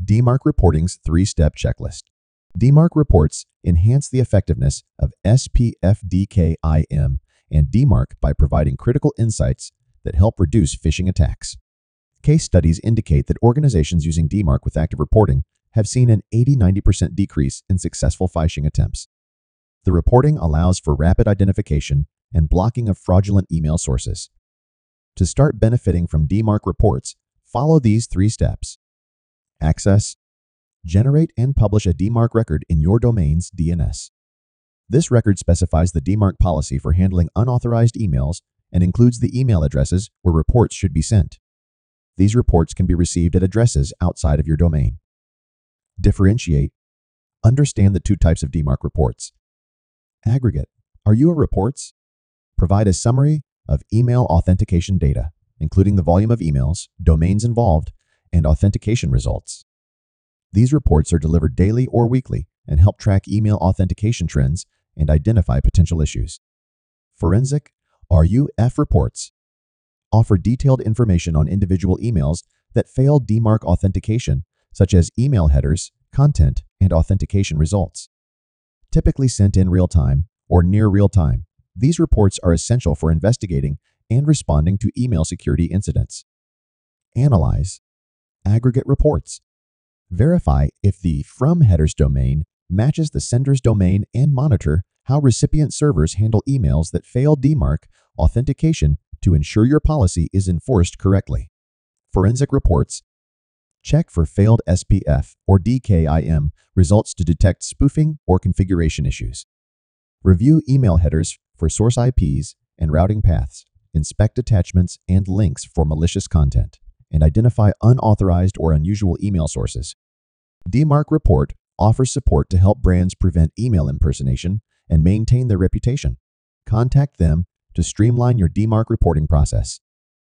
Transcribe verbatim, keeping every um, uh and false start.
D MARC Reporting's three-step checklist. D MARC reports enhance the effectiveness of S P F D K I M and D MARC by providing critical insights that help reduce phishing attacks. Case studies indicate that organizations using D MARC with active reporting have seen an eighty to ninety percent decrease in successful phishing attempts. The reporting allows for rapid identification and blocking of fraudulent email sources. To start benefiting from D MARC reports, follow these three steps. Access. Generate and publish a D MARC record in your domain's D N S. This record specifies the D MARC policy for handling unauthorized emails and includes the email addresses where reports should be sent. These reports can be received at addresses outside of your domain. Differentiate. Understand the two types of D MARC reports. Aggregate. Are you a reports? Provide a summary of email authentication data, including the volume of emails, domains involved, and authentication results. These reports are delivered daily or weekly and help track email authentication trends and identify potential issues. Forensic. R U F reports offer detailed information on individual emails that fail D MARC authentication, such as email headers, content, and authentication results. Typically sent in real time or near real time, these reports are essential for investigating and responding to email security incidents. Analyze. Aggregate reports. Verify if the From Headers domain matches the sender's domain and monitor how recipient servers handle emails that fail D MARC authentication to ensure your policy is enforced correctly. Forensic reports. Check for failed S P F or D K I M results to detect spoofing or configuration issues. Review email headers for source I Ps and routing paths. Inspect attachments and links for malicious content, and identify unauthorized or unusual email sources. D MARC Report offers support to help brands prevent email impersonation and maintain their reputation. Contact them to streamline your D MARC reporting process.